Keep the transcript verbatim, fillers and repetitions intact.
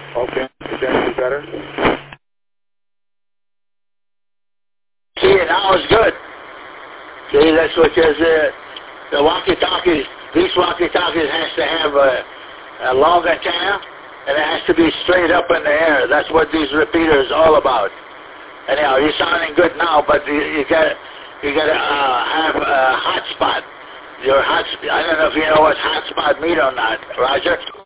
Okay. Is that any better? See, now it's good. See, that's what says uh, the walkie-talkies, these walkie-talkies has to have a, a long antenna, and it has to be straight up in the air. That's what these repeaters are all about. Anyhow, you're sounding good now, but you, you got you got to uh, have a hotspot. Your hot, I don't know if you know what hotspot mean or not, Roger.